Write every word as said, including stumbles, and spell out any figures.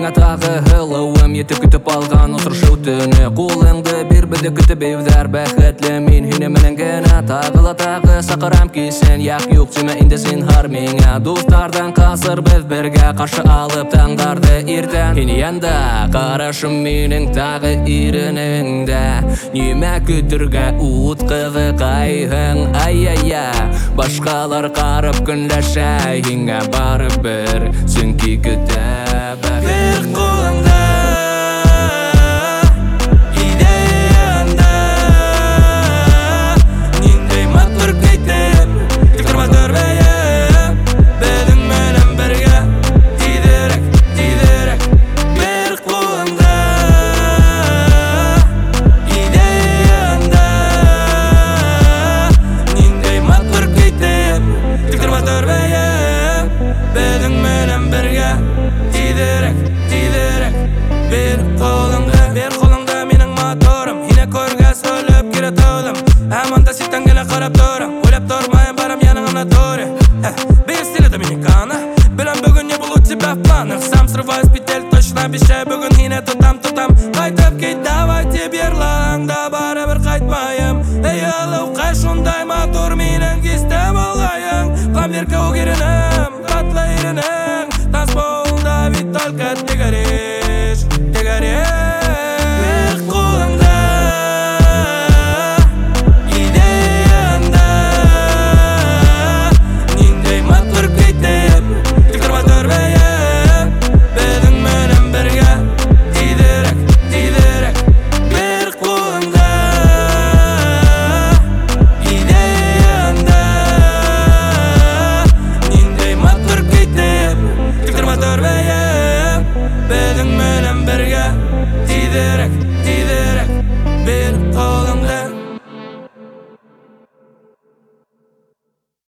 Яңа тағы хылуым етіп күтіп алған осыршау түні Қолыңды бір біді күтіп евдар бәхетлі Мен хіне менің гені тағыла тағы сақырам кейсен Яқ юқ түйме инді сен хар меңе Достардан қасыр біз бірге қаршы алып таңдарды ертен Хіне енді қарашым менің тағы ирініңді Неме күтірге ұтқығы қайғың Ай-ай-я Башқалар қарып күнләшә Хинге бары бір Сүнки күтіп Bir қолыңда идеяңда Нендей матур кетіп Тіктірма түрбейіп Бәдің менің бірге Тидірек, тидірек Bir қолыңда идеяңда Нендей матур кетіп Тіктірма түрбейіп Бәдің менің бірге Тидірек, тидірек Bir қолыңда, bir қолыңда менің моторым Хине көрге сөйліп кере төлім Әманда сеттен келе қарап тұрым Ойлап тұрмайын барам яныңына тори Bir стилі доминикана Білім бүгін не бұл у тебя в планах Сам срываюсь петель точно обещаю Бүгін хине тұтам, тұтам Қайтып кет, давайте берлаңда Бары-бір қайтмайым Эй, алау, қай шундай мотор Менің кестем олайың Қамберке о керінім, қатлы ерінің Танс болда бит только ты гори